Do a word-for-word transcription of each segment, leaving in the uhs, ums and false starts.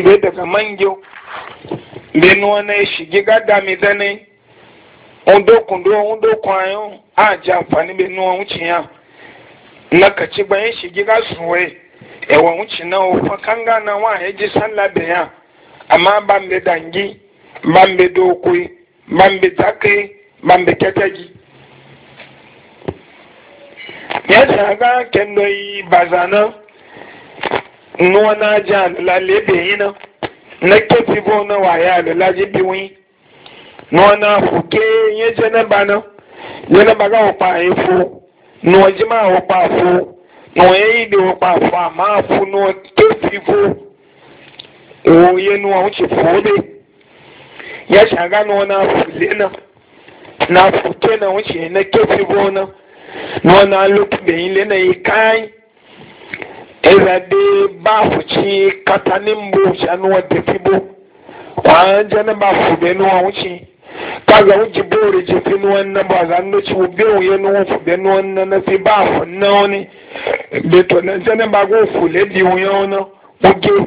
be daga mangyo be no na shigi gada mi dane ondo kundo ondo kwayo a ji amfani be no wucin ya na kaci bayan shigi ga suwe e wa wucin na o fa kanga na wa ya ji sallah be ya amma ban be dangi ban be dokui ban be zakai ban be ketagi ya shaga kendo yi bazana nuwa na jan lalle be yi na na kefi bo na waya da laji biwi nuwa na fuke yi jana bana jana baga wakpa yi fu nuwa jima wakpa fu nuwa yi da wakpa fu amma fu nuwa kefi fu oye nuwa wuce fu be ya shaga nuwa na fule na na fuke na wuce na kefi bo na nuwa na lutu be yi le na yi kai ezade bafuci katanimbo shanuwa tefibo kwanja na bafu benuwa wuci kaga wuji bore jefi nuwan na ba za ndoci ube uye nuwa fu benuwa na na fi bafu na wani beto na jana bago fule di uye wana uge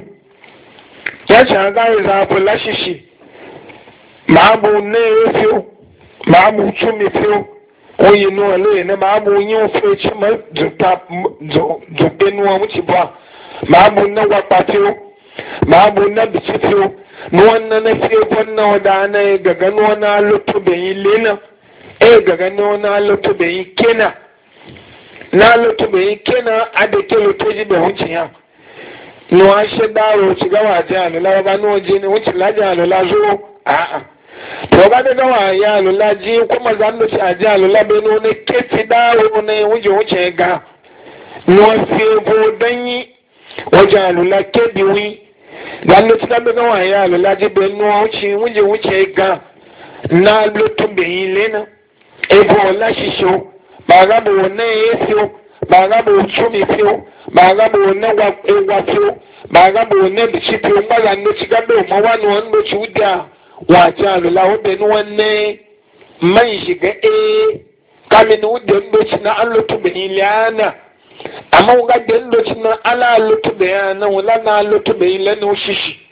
ya shaga izafu lashishi maabu ne efio maabu chumi fio oye nuwa le na maabu unye ufio chima zuta zupe nuwa wuci ba maabu na wakpatio maabu na bichitio nuwa na na fiye kwanna wada na gaga nuwa na lutu beyi lena e gaga nuwa na lutu beyi kena na lutu beyi kena adeke lutu ji be wuci ya nuwa shi daro ci gawa ji alula waga nuwa ji ne wuci laji alula zo a'a to ga da gawa ya alula ji kuma zan da ci aji alula be no ne kefi daro ne wuje wuce ga nuwa fiye bo danyi waje alula kebi wi zan da ci da gawa ya alula ji be nuwa wuce wuje wuce ga na lutu be yi lena e bo la shisho ba ga bo ne yefio ba ga bo chumi fio ba ga bo ne wa e wa fio ba ga bo ne bi ci fio ba ga no ci ga be mo wa no no ci uda wace alula wadda ni wanne man shiga e kamin wadda ndoci na an lutu da iliyana amma wuga da ndoci na ala lutu da yana wula na lutu da ilana shishi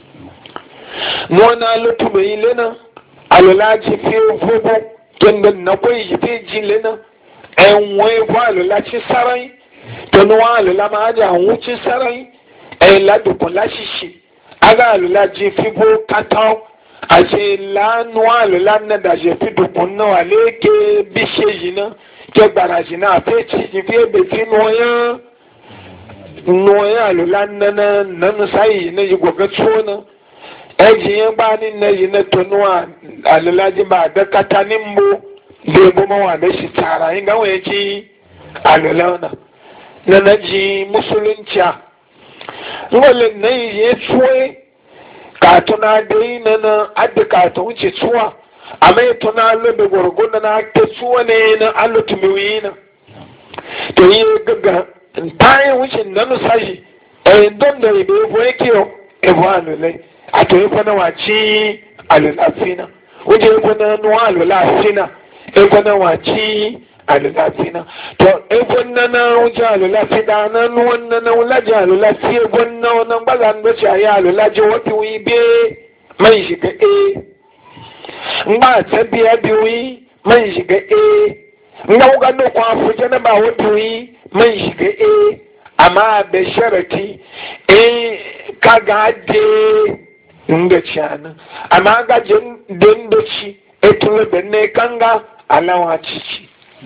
nuna lutu da ilana alula ji fi fubu kenda na kwai ji fi ji ilana en wai kwa alula ci sarai to nuwa alula ma aja wuci sarai en ladukun la shishi aga alula ji fi bo katau ase lanu alula na da je fi dukun na wa leke bishe jina ke gbara jina afe ci fi ebe fi noya noya alula na na nanu sayi na yi goga tsona eji yin ba ni na yi na tonuwa alula ji ba da kata nimbo bai goma wa da shi tara yin gawa ya ci alula na na na ji musulunci wale na yi ya tsuwe katuna dai na na adda katun wuce tsuwa amma ya tuna lobe gwargwada na ake tsuwa ne na allutu miwi na to yi gaga tayin wuce na nusashi a don da ibe ebo yake ebo alulai a to yi fana waci alulafina wuce ebo na nuwa alulafina ebo na waci alulafina to ebo na na wuce alulafina na nuwan na na wulaji alulafi ebo na wani gbaza ndo ci a yi alulaji wafi wi be man shiga e ngba ta biya biwi man shiga e nga wuga do kwa fuje na ba wafi wi man shiga e amma be sharati e kaga de ndo ci ana amma ga je ndo ci e tuwe benne kanga alawa cici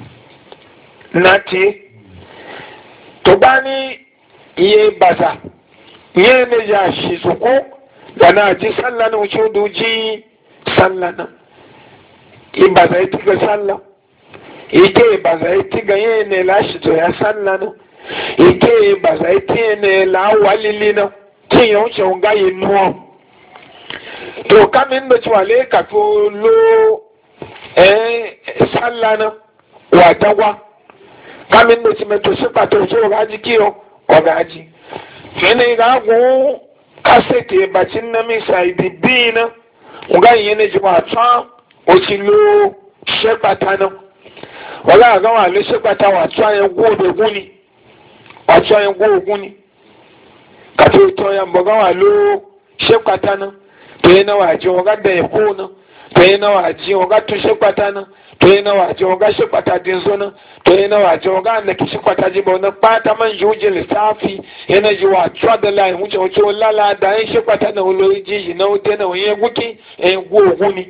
nati to bani iye baza iye ne ya shi suku da na ji sallah na wuce duji sallah na in baza iti ga sallah ike baza iti ga iye ne la shi to ya sallah na ike baza iti ne la walili na kin yau ce nga yi nuwa to kamin da ciwale ka to lo eh sallah na watagwa kamin da ci meto shi pato so gaji kiyo o gaji fene ga gu kasete bacin na mi sai bibina nga yene ji ba tsa o ci lo she patana wala ga wa le she pata wa tsa ye go de guni wa tsa ye go guni ka to to ya mboga wa lo shekwata na to yana waje waga da ya ko na to yana waje waga to shekwata na to yana waje waga shekwata din zo na to yana waje waga na ki shekwata ji ba na pata man juje lissafi yana ji wa tswa da lai wuce wuce lala da yin shekwata na ulo ji na wuce na wani guki en go guni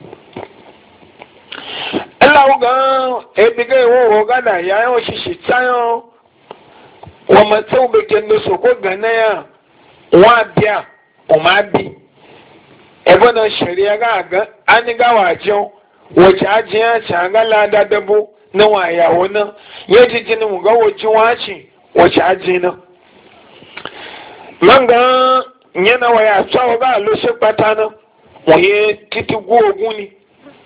Allah ga ebiga wo waga da yayin shi shi tsayo wa matsau be kendo so ko gana ya wa biya o ma bi ebe na shari'a ga ga an ga wajen wace ajiya ci an ga lada dabo na wayawo na ya ji jini mu ga wajen wace wace aji na man ga yana waya tsawo ga aloshe pata na waye titi guogun ni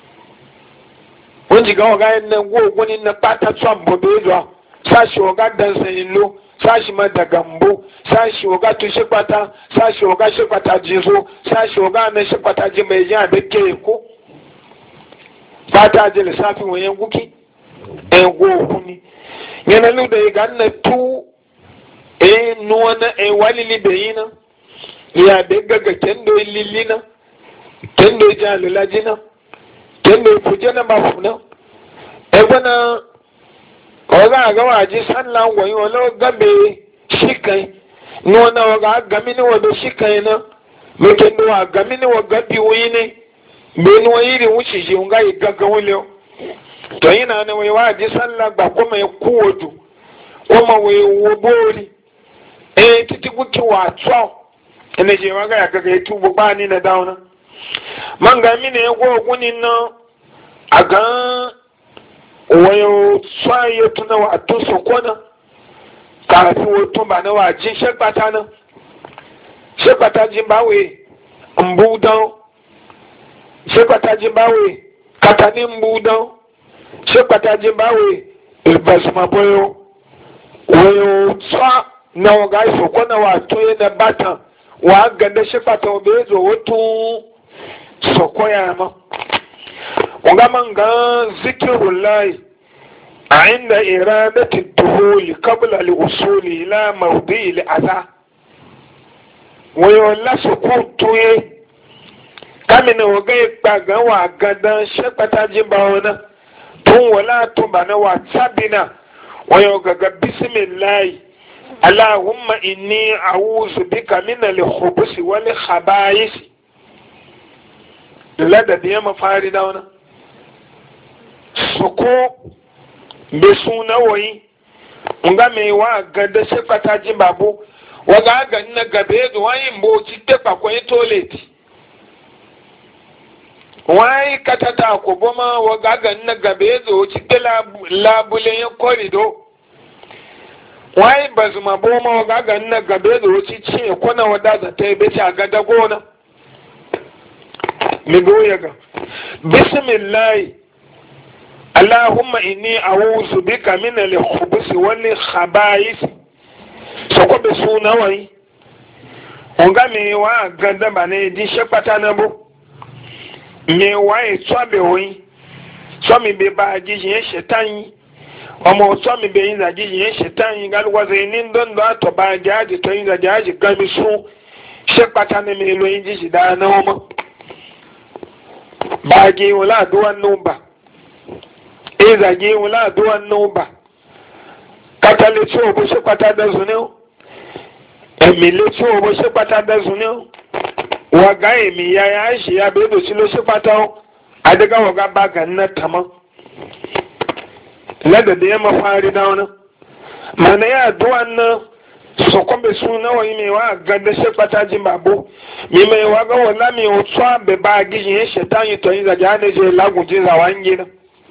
wọ́n ga waga yin nan guogun ni na pata tsan bobe zuwa sashi waga dansa ilo sashi ma da gambo sashi waga to shekwata sashi waga shekwata jizo sashi waga na shekwata ji mai jiya da ke ko fata ji lissafin wayan guki ɗan goku ni yana lu da ya ganna tu e nuwa na e walili da yi na ya da gaga kendo lili na kendo ji alulaji na kendo fuje na bafu na e bana ọ̀gá àgáwà àjí sánlá wọ̀nyí wọn lọ́wọ́ gábé ṣíkàn ní wọn náà wọ́n àgámi ní wọ́n lọ ṣíkàn yìí náà mẹ́kẹ́ ní wọ́n àgámi ní wọ́n gábí wọ́n yìí ní bẹ́ẹ̀ ni wọ́n yìí rí wọ́n ṣìṣe wọ́n gáyìí gángan wọ́n lé o tọ́yìn náà ni wọ́n wá àjí sánlá gbà kó mọ̀ kú odò wọ́n mọ̀ wọ́n wọ́ bóòlì ẹ̀ títí kúkí wà àtọ́ ẹni ṣe wọ́n gáyà gángan ètò gbogbo àní nà dáwọn náà mọ̀ngàmí ni ẹ̀wọ́ ogun ni náà àgán wayo tsaye tuna wa tun sokona kafin wato ba na wajin shekwata na shekwata jin bawe mbudan shekwata jin bawe katani mbudan shekwata jin bawe ilbasuma boyo wayo tsa na waga sokona wa tuye na batan wa ganda shekwata obezo wato sokoya ma وغمان غان ذكر الله عند إرادة الدخول قبل الوصول إلى موضع الأذى ويولا سكوتوي كامنا وغاي باغا وغادا شكتا جباونا تون ولا تبانا واتسابنا ويوغا بسم الله اللهم إني أعوذ بك من الخبث والخبائث لدى ديما فاردونا soko be suna woyi nga me wa gada se pataji babu waga ga na gabe do wayi mbo ci te pa ko toilet wayi katata ko boma waga ga na gabe do ci te la labule en corridor wayi bazuma boma waga ga na gabe do ci ci ko na wada za ta be ci aga da gona mi go yaga bismillah اللهم إني أعوذ بك من الخبث والخبائث soko be suna wai onga me wa ganda bane di shepata na bo me wa e twabe wai so mi be ba ji yin shetan omo so mi be yin da ji yin shetan galwa ze ni ndon do to ba jaji to yin da jaji gami su shepata ne me lo yin ji da na omo ba ji wala duwan numba ezage wula aduwan nuba katale tí o bó ṣe pátá dẹ́sùn ní o ẹ̀mílé tí o bó ṣe pátá dẹ́sùn ní o wọ̀gá èmì ya ya ṣe ya bẹ́ẹ̀ lòsí ló ṣe pátá o adéga wọ̀gá bá gàn ná tamọ́ lẹ́dẹ̀dẹ̀ yẹn mọ́ fárí dáwọn náà mọ̀nà yà aduwan náà sọ̀kọ́ bẹ̀ sún náà wọ́n yìí mi wá gàdé ṣe pátá jí bàbó mi mẹ́ wá gọ́wọ́ lámì òtún àbẹ̀ bá a gíjì yẹn ṣe táyìn tọ́yìn ìdàjà á lè ṣe lágùn jí ìzàwá ń yé náà.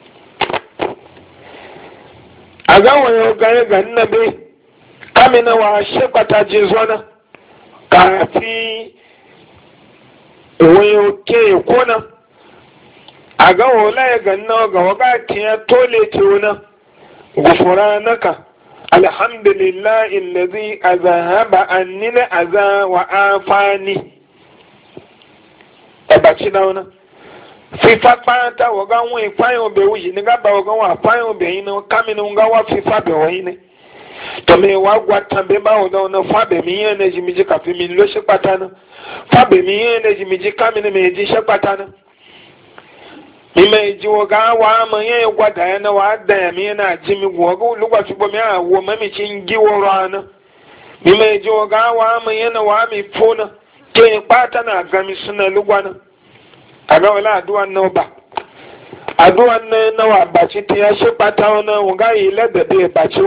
a ga wani gare ga nabe kamina wa shekwata jizona kafi wani ke kona a ga wala ya ganna ga wakati ya tole ce wani gufura naka alhamdulillah illazi azahaba annina aza wa afani ẹ̀bàtí náà náà fífa pátá wọ́gá wọn ìfáyàn ọbẹ̀ wíyì ní gábà wọ́gá wọn àfáyàn ọbẹ̀ yìí náà kámi ní wọ́gá wá fífa bẹ̀ wọ́n yìí ní to me wa gwa tambe ba o na fa be mi yen na ji mi ji ka fi mi lo se pata na fa be mi yen na ji mi ji ka mi na me ji se pata na mi me ji wo ga wa ma yen gwa da ya na wa da ya mi na ji mi gwo go lu gwa fi bo mi a wo ma mi chi ngi wo ro na mi me ji wo ga wa ma yen na wa mi fo na ke pata na ga mi suna lu gwa na aga wala aduwa na ba aduwa na na wa ba chi ti ya se pata na wo ga yi le de de ba chi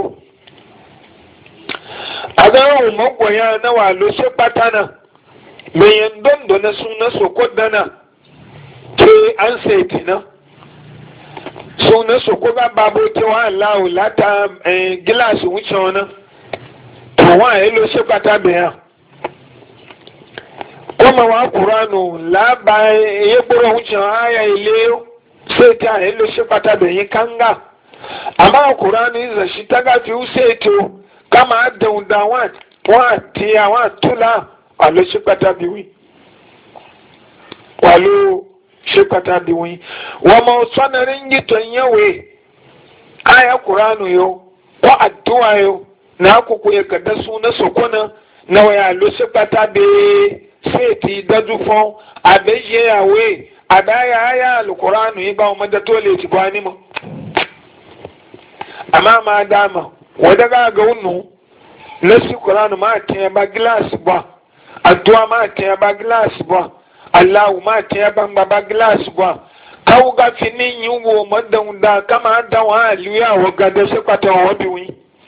aga wo mo gwo ya na wa lo se pata na me yen dondo na suna soko dana ke an sai tina suna soko ga babo ke wa Allah lata glass wuce wana to wa elo se pata be ya kuma wa qur'anu la ba ye boro wuce aya ile sai ta elo se pata be yin kanga amma qur'anu iza shi ta ga fi sai to kama da da wa wa ti ya wa tula alo se pata biwi walo se pata biwi wa ma sanarin giton yawe aya qur'anu yo ko addu'a yo na ku ku ya kada suna sokona na wa alo se pata be se ti daju fon abeje yawe adaya aya alqur'anu iba o mada tole ti kwani mo amma ma dama wadaga ga wunu nasi qur'anu ma ta ba glass ba addu'a ma ta ba glass ba Allah ma ta ba ba glass ba kawu ga fini yugo madan da kama da wa aliya wa ga da shi kwata wa biwi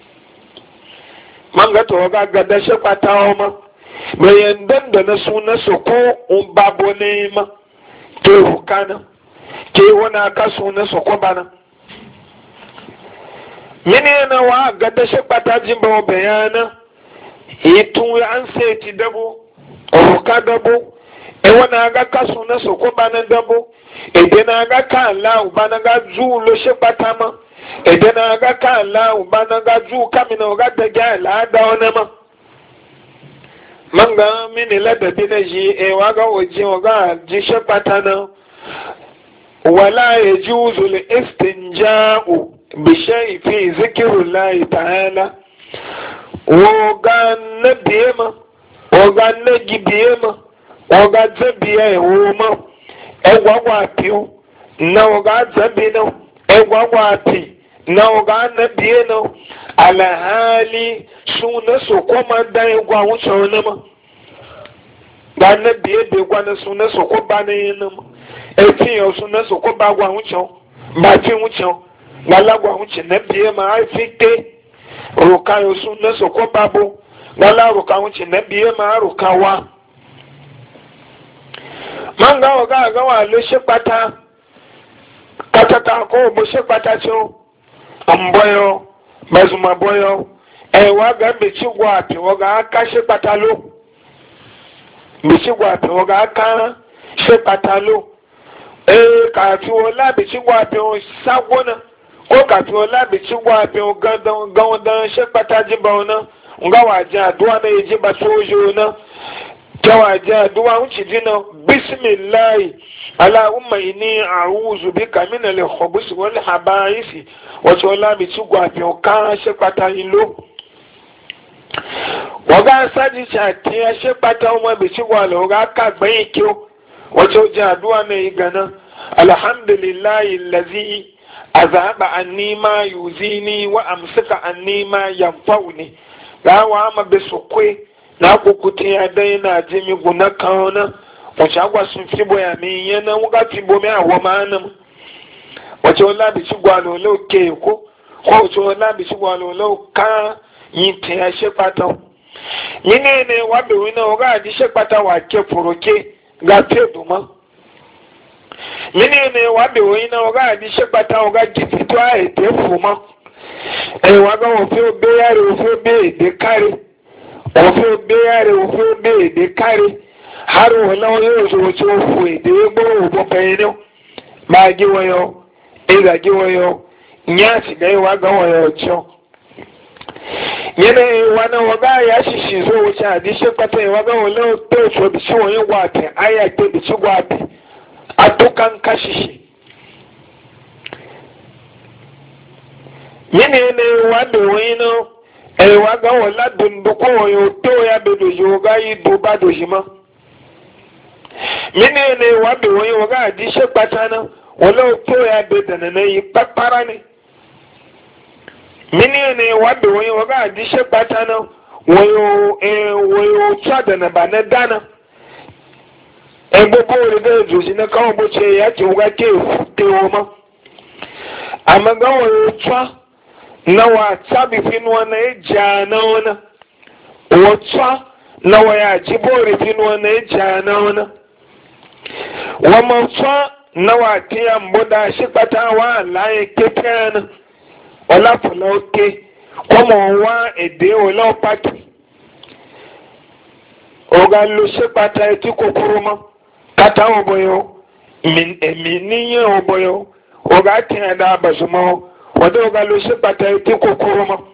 manga to ga ga da shi kwata wa ma bayan dan da na suna soko un babo ne ma ke hukana ke wana ka suna soko bana mini na wa ga da shi kwata jin ba bayana yitu an sai ti dabo o ka dabo e wana ga ka suna soko bana dabo e de na ga ka Allah bana ga zu lo she patama e de na ga ka Allah bana ga zu kamina ga da ga la da ona ma manga mini la da bi na ji e wa ga oji o ga ji she patana wala yajuzu al istinja'u bi shay'in fi zikrillah ta'ala wo ga nabiyema wo ga nagibiyema wo ga zabiya e wo ma egwagwa apiu na oga zabi na egwagwa api na oga nabiye na alhali suna so koma da egwa wuce wani ma ga nabiye da egwa na suna so ko ba na yin ma efi yau suna so ko ba gwa wuce ba fi wuce ga lagwa wuce nabiye ma a fi te ruka yau suna so ko ba bo ga la ruka wuce nabiye ma a ruka wa manga oga ga wa lo se pata katata ko bo se pata cho amboyo mazuma boyo e wa ga be chi gwa ati wo ga ka se pata lo be chi gwa ati wo ga ka se pata lo e ka fi wo la be chi gwa ati o sagona ko ka fi wo la be chi gwa ati o gandan gandan se pata jimba ona nga wa ja duwa na yeji ba sojo na jawaja aduwa wuce jina bismillahi allahumma inni a'udhu bika min al-khubuth wal haba'ith wato la bi tugwa fi kan se pata ilo waga saji chati ya se pata o bi tugwa lo ga ka gbe kio wato ja aduwa ne igana alhamdulillahi allazi azaba anni ma yuzini wa amsaka anni ma yanfa'uni gawa ma be sokwe na kukuti ya dai na jimi guna kauna wace agwa sun fi boya mi yana wuga fi bo mi awo ma nan wace wala bi ci gwalo lo ke ko ko wace wala bi ci gwalo lo ka yin ti ya se pata yine ne wa be wina wuga di se pata wa ke foroke ga te duma yine ne wa be wina wuga di se pata wuga ji ti to a e te fuma e wa ga wo fi o be ya re o fi o be de kare òfin béyàrè òfin bé èdè kárí haru ọlọ́wọ́ yóò ṣòwò tí ó fò èdè gbọ́rọ̀ òbọ̀ pẹ̀lú máa gí wọ́n yọ ìgbà gí wọ́n yọ ìyá àtìgbà ìwà gan wọ́n yọ ọ̀tíọ́ yẹn ìwà náà wọ́n gáà yà ṣìṣì ìṣòwò tí àdíṣẹ́ pátá ìwà gan wọ́n lọ́wọ́ tó ìṣòwò bí tí wọ́n yóò wà tẹ̀ ayé àgbẹ̀ bí tí wọ́n àtẹ̀ àtúkànká ṣìṣì yẹn ìwà bẹ̀ wọ́n yín náà e wa ga wala dundu ko yo to ya be do yo ga yi do ba do jima mini ne wa be won yo ga di se patana wala to ya be dana ne yi papara ne mini ne wa be won yo ga di se patana woyo e woyo tsada na ba na dana e gbogbo ore de juji na kawo bo che ya ti wa ke te wo ma amaga woyo tsa na wa tsabi finwa na e jana ona wo tsa na wa ya jibore finwa na e jana ona wa ma tsa na wa ti ya mboda shi pata wa la e kepena ola fola oke como wa ede ola opaki oga lo se pata eti kokoro mo kata oboyo min emi niye oboyo oga ti ada bazumo odo oga lo se pata eti kokoro mo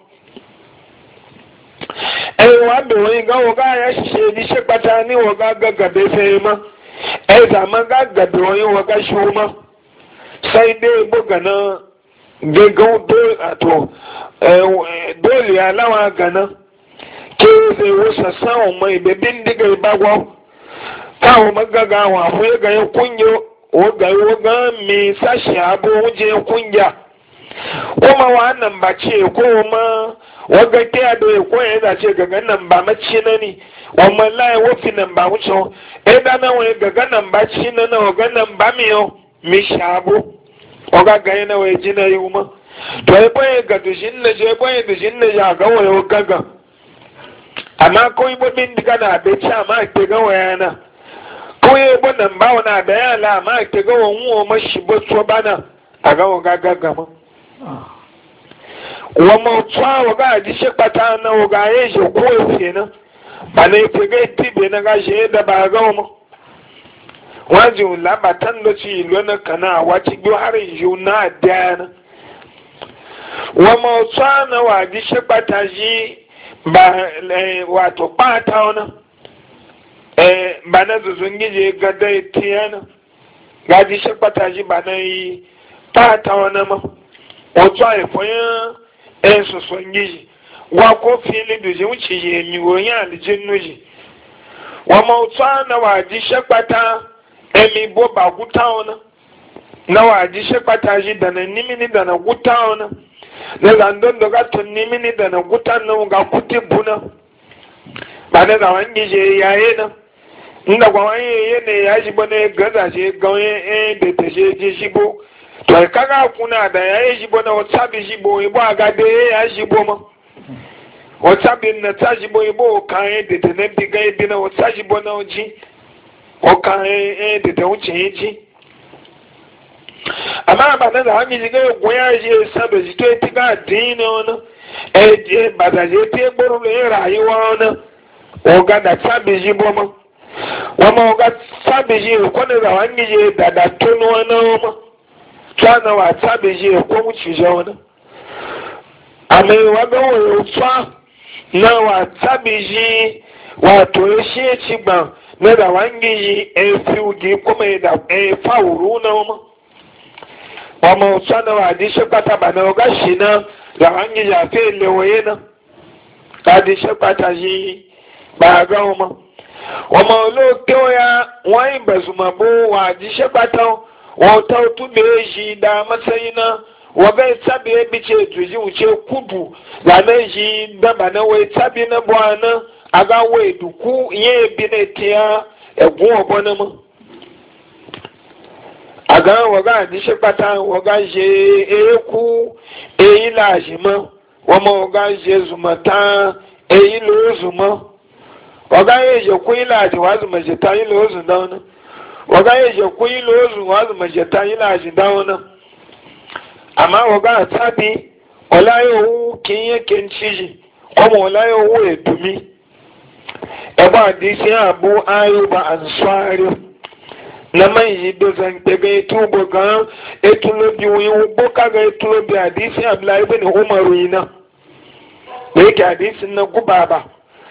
e wa be won ga oga ya se di se pata ni oga gaga be fe ma e za ma gaga be won oga shuma sai de bogana gẹ́gẹ́ dó àtọ̀ dóòlì aláwọ̀ àgànná kí ó ṣe wó sàṣán ọmọ ìbẹ̀bí ndígà ìbáwọ́ káwọn ọmọ gàgà àwọn àfúyẹ́ gàyẹ kúnyẹ ọgà ìwọ́gà mi sáṣì àbò oúnjẹ kúnyà wọ́n máa wà nàmbà tí èkó wọn máa wọ́n gà kí àdó èkó yẹn dàtí gàgà nàmbà mẹ́tí náà ni wọ́n máa láyé wọ́n fi nàmbà ń sọ ẹ̀dá náà wọ́n gàgà nàmbà tí náà ọ̀gá nàmbà mi ọ̀ mi ṣàbò. Oga gaya na waje jina yi uma to ya bayan ga dushin na je bayan dushin na ya ga wayo gaga amma ko yi babin diga na abeci amma ke ga waya na ko yi bo nan ba wana da ya la amma ke ga won wo ma shi bo so bana a ga waga gaga ma wa ma twa waga ji she pata na waga ye je ko ye na ba ne ke ga tibe na ga je da ba ga mu wajin labatan da ci lona kana wace biyu har yiwu na dana wa mawuta na waji shi bata ji ba wato bata wani ba na zuzun gije gada tiyana gaji shi bata ji ba na yi bata wani ma wato a ifoyin yan susun gije wa ko fili da ji wuce yi miwoyin alijin nuji wa mawuta na waji shi bata emi bo ba guta ona na waji she pataji dana nimini dana guta ona na zandon do ga to nimini dana guta na ga kuti buna ba da zawan gije yaye na inda kwa wani ye ne ya ji bane gaza je gawe e de te je je jibo to kaga kuna da yaye jibo na whatsapp jibo ibo aga de ya jibo ma whatsapp na ta jibo ibo kan e de te ne biga ibi na whatsapp jibo na oji ọka ẹ̀ẹ́dẹ̀dẹ̀ wuce ya ji amma ba na da hanyar jiga goya ji sabe ji to ti ga dini wani ẹ̀ẹ́dẹ̀ ba da je ti gboro le rayuwa wani oga da sabe ji boma wama oga sabe ji ko ne da hanyar ji da da tunu wani wama tsana wa sabe ji ko wuce je wani amma wa ga wani tsa na wa sabe ji wato ya shi ci ban na da wangi efi ugi kuma da efa uru na uma wa ma usana wa di shepata bana oga shina da wangi ya fe lewaye na ka di shepata ji ba ga uma wa ma lo kewa ya wai bazuma bo wa di shepata wa ta tu be ji da masayina wa ga sabi e bice tuji uce kudu da na ji da bana wai sabi na bwana aga we duku ye binetia egun obona mo aga waga di se pata waga je eku eyi la jimo wo mo waga je zumata eyi lo zuma waga ye je ku ila ji wazu ma je ta ilo zu dauna waga ye je ku ilo zu wazu ma je ta ila ji dauna ama waga tabi ola yo kinye kenchiji ko ola yo edumi eba hadisi abu ayuba ansari na man yi dozan daga etubo ga etulobi wiwu boka ga etulobi hadisi abdullahi ibn umaru ina da yake hadisi na gubaba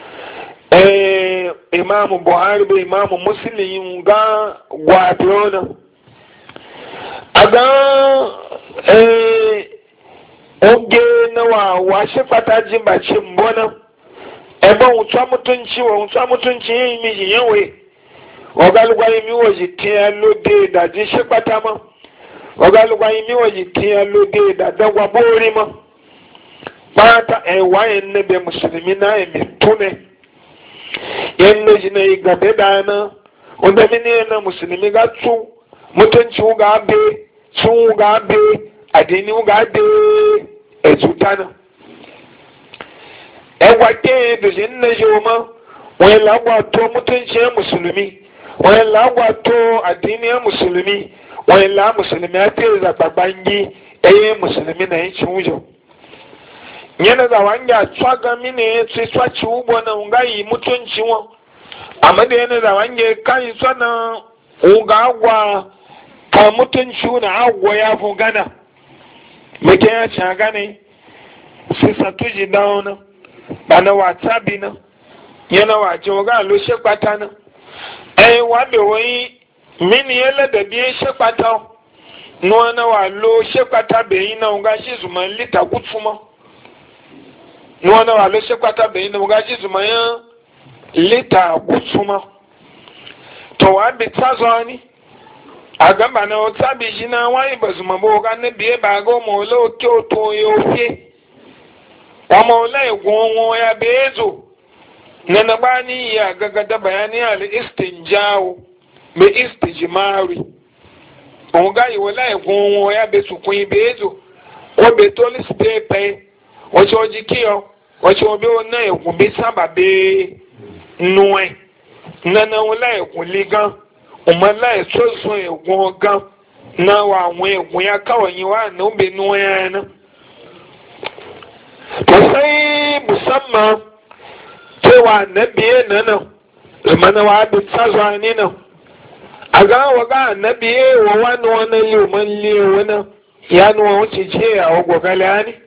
eh imamu buhari da imamu muslim ga gwabiona aga eh oge na wa wa shi fata jin ba cin bona ebe wuta mutunci wa wuta mutunci yin mi yin yawe ogalugwa yi mi wo ji tiya lode da ji shi fata ma ogalugwa yi mi wo ji tiya lode da dagwa bori ma pata e wa yin ne be musulmi na e mi tune yin ne ji na yi gabe da na wanda mini na musulmi ga tu mutunci ga be sun ga be adini ga be ezutana ẹwà kéye dòjì nna yoma wọn làgbà tó mutunci musulmi wọn làgbà tó adini musulmi wọn là musulmi àti ẹzàgbàgbàngi ẹyẹ musulmi na yìí tún jọ nyẹnna dà wọn yà tsọga mini ti tsọchi wúbọ na wọn gà yìí mutunci wọn amadi yẹnna dà wọn yẹ káyì tsọ na wọn gà gwa ka mutunci na agwọ ya fún gana meke ya ci gane sisa tuji dawo na bana wata bi na yana waje waga lo shekwata na ai wabe wai mini yela da biye shekwata no na wa lo shekwata be yin na uga shi zuma lita kutuma no na wa lo shekwata be yin na uga shi zuma ya lita kutuma to wa bi tsazoni a gaba na wata biji na wani ba zuma bo ga na biye ba ga mo lo ke to yo fe wa mo la egun ya bezo na na bani ya gaga da bayani al istinjao be istijmari o ga yi wala egun ya be su kun bezo o be to li spepe o cho jikio o cho be o na egun be saba be nuwe na na wala egun ligan umala esoso egun gan na wa àwọn egun ya kawo yin wa na ube nu ya na to sai musamman cewa nabiye na nan zamana wa bi tsazo ni nan aga wa ga nabiye wa wani wani liman liyo na ya nu wa wuce ce ya wa gogala ni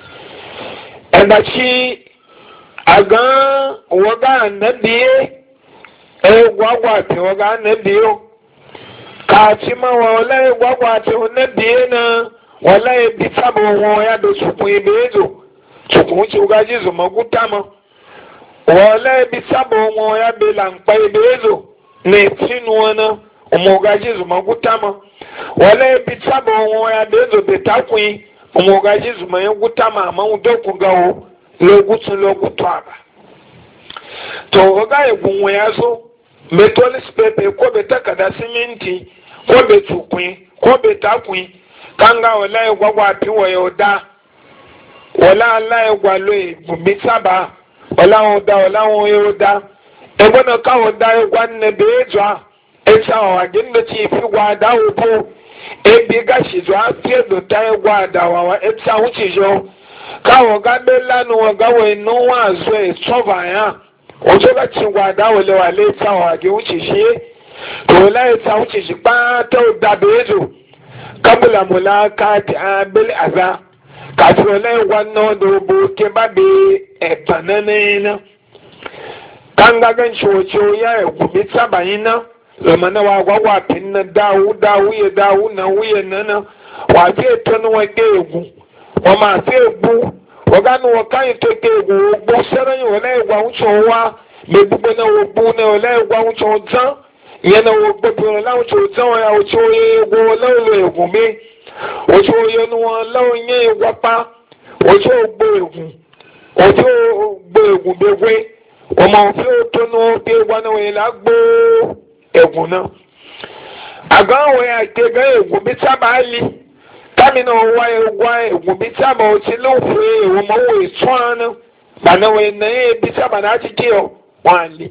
enda ci aga wa ga nabiye e gwagwa te waga na biyo ka ci ma wala e gwagwa te na biye na wala e bitabo wo ya do su ku ibezo su ku ci uga ji zuma gutama wala e bitabo wo ya be la npa ibezo ne tinu na umo ga ji zuma gutama wala e bitabo wo ya bezo betakun umo ga ji zuma ya gutama ma udo ku gawo lo gutu lo gutu aba to ga e gunwo ya so metolis pepe ko be takada siminti ko be tukun ko be takun kanga wala e gwagwa pi wo yoda wala ala e gwa lo e bumi saba wala oda wala won yoda e bona ka oda e gwa ne be ezo a e cha wa ginde ti fi gwa da upo e bi ga shi zo a fi do ta e gwa da wa wa e cha wuci jo ka wo ga be lanu wo ga we no wa zo e sova ya ojo ga cin gwada wale wale tsawa ge wuce shi to lai ta wuce shi ba ta da bezo kabula mulakati abil aza ka to lai wannan do bo ke ba be e panane na kanga gan chocho ya e gubi tsabayina zamana wa gwagwa pin na dawu dawu ya dawu na wuye nana wa ke to no wa ge egu wa ma fe bu waganu wakai to ke go bo sere yo le gwa uncho wa me bugbe na wo bu na le gwa uncho zan ye na wo gbo la uncho zan ya uncho ye go le le egu me uncho ye nu la onye wapa uncho gbo egu uncho gbo egu begwe o ma fi o to no pe gwa na we la gbo egu na aga we a ke ga egu bi tabali kamina wa egwa egwu bita ma o ti lo fe wo mo wo itwan bana we na e bita bana ti ki o wali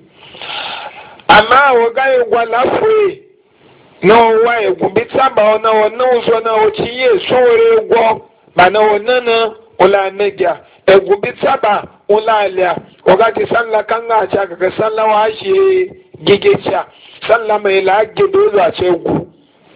ama wo ga egwa la fe no wa egwu bita ba ona wo no zo na o ti ye so re egwo bana wo nana ola negia egwu bita ba ola alia o ga ti sanla kanga cha ga sanla wa shi gigecha sanla mai la gedo za ce egwu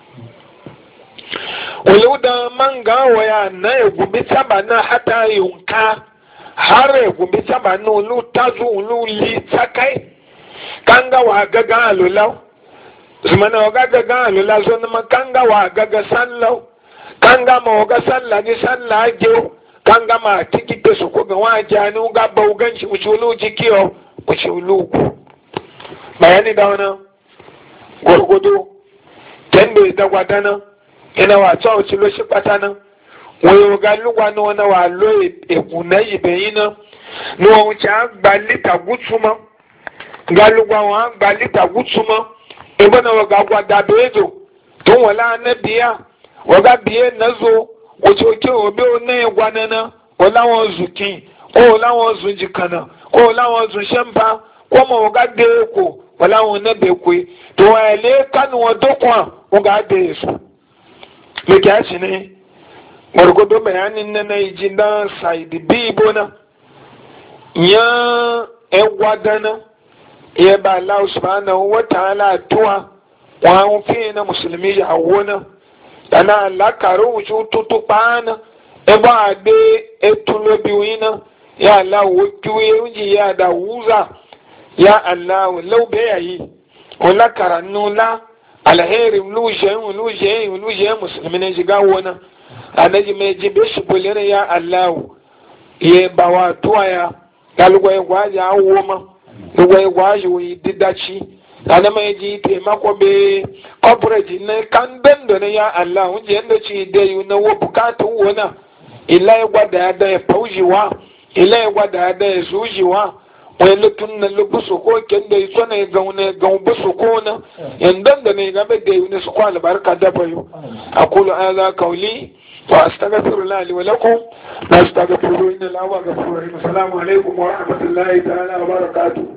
oluda manga waya na egumbi saba na hata yunka har egumbi saba na olu tazu olu li sakai kanga wa gaga alula zumana wa gaga alula zo na kanga wa gaga sallau kanga ma wa ga salla ni salla ajo kan gama tiki pe su ko ga wa jani ga baugan shi ushulu jikiyo ushulu ku bayani da wannan gurgudu tende da gwadana ina wa tsawo ci lo shi patana wo ga lugwa no na wa lo ekun na ibe yin na no won cha gba lita gutuma ga lugwa wa gba lita gutuma e bona wa ga gwada bezo to wala na biya wa ga biye nazo o ci oke obe o na gwanana o lawon zukin o lawon zunjikana o lawon zun shempa ko mo ga de ko wala won na be ko to wa le kanu won dokwa o ga de su le ka shi ne gwargwado bayanin na naiji na saidi bibo na ya egwadana ya ba Allah subhanahu wa ta'ala tuwa wa fi na musulmi ya wona dana Allah karu wuju tutu pana e ba de etulo biwina ya Allah wujuye unji ya da wuza ya Allah law be yayi wala karanu la alheri luje luje luje musulmi ne shiga wona anaji mai jibe shi bulere ya allahu ye bawa tuwaya galugwa ya gwaji an woma lugwa ya gwaji wuyi didaci ana mai ji taimako be corporate na kan dando na ya allahu ji yadda ci da yi na wo bukatun wona ila ya gwada ya da ya faujiwa ila ya gwada ya da ya zujiwa wani lutun na lubusu ko kyan da ya tsona ya gauna ya gaun busu ko na yandan da ne game da yi na su kwa albarka dafa yi a kulu an za kauli وأستغفر الله لي ولكم نستغفره إن الله غفور رحيم السلام عليكم ورحمة الله تعالى وبركاته